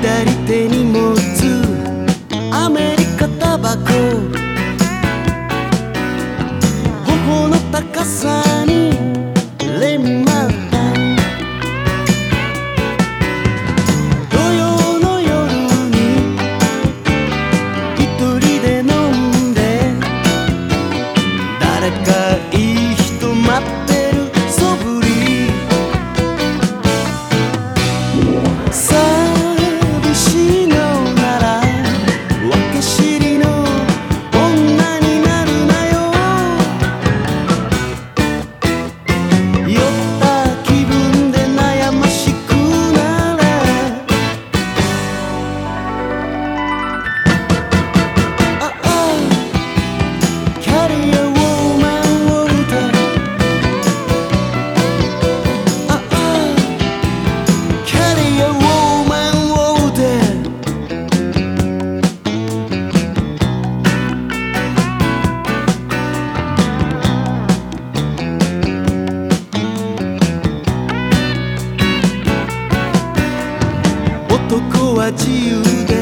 左手に持つアメリカタバコ、頬の高さにレマタン、土曜の夜に一人で飲んで、誰かいい人待ってるそぶり、寂しいのなら分け知りの女になるなよ、酔った気分で悩ましくなれ、ああキャリアウォーマンを打て、ああキャリアウォーマンを打て、男は自由で